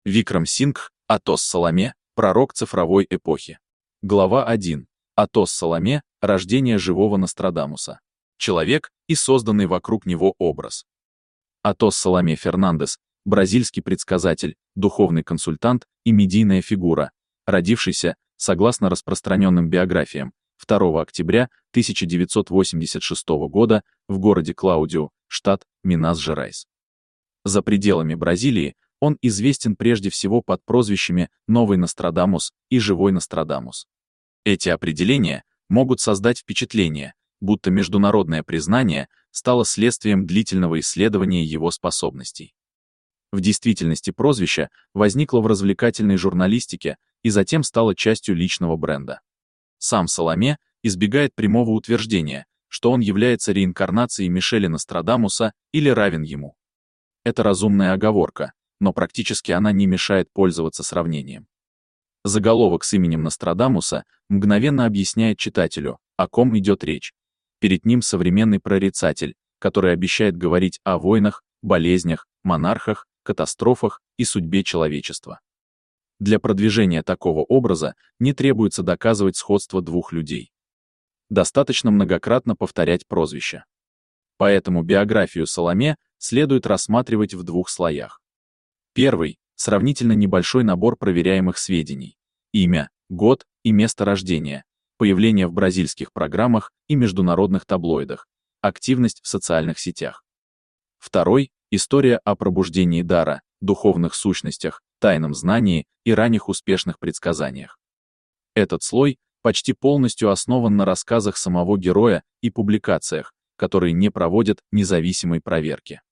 Викрам Сингх, Атос Саламе, пророк цифровой эпохи. Глава 1. Атос Саламе, рождение живого Нострадамуса. Человек и созданный вокруг него образ. Атос Саламе Фернандес, бразильский предсказатель, духовный консультант и медийная фигура, родившийся, согласно распространенным биографиям, 2 октября 1986 года в городе Клаудио, штат Минас-Жерайс. За пределами Бразилии он известен прежде всего под прозвищами «Новый Нострадамус» и «Живой Нострадамус». Эти определения могут создать впечатление, будто международное признание стало следствием длительного исследования его способностей. В действительности прозвище возникло в развлекательной журналистике и затем стало частью личного бренда. Сам Саламе избегает прямого утверждения, что он является реинкарнацией Мишеля Нострадамуса или равен ему. Это разумная оговорка, но практически она не мешает пользоваться сравнением. Заголовок с именем Нострадамуса мгновенно объясняет читателю, о ком идет речь. Перед ним современный прорицатель, который обещает говорить о войнах, болезнях, монархах, катастрофах и судьбе человечества. Для продвижения такого образа не требуется доказывать сходство двух людей. Достаточно многократно повторять прозвище. Поэтому биографию Саламе следует рассматривать в двух слоях. Первый — сравнительно небольшой набор проверяемых сведений. Имя, год и место рождения, появление в бразильских программах и международных таблоидах, активность в социальных сетях. Второй — история о пробуждении дара, духовных сущностях, тайном знании и ранних успешных предсказаниях. Этот слой почти полностью основан на рассказах самого героя и публикациях, которые не проводят независимой проверки.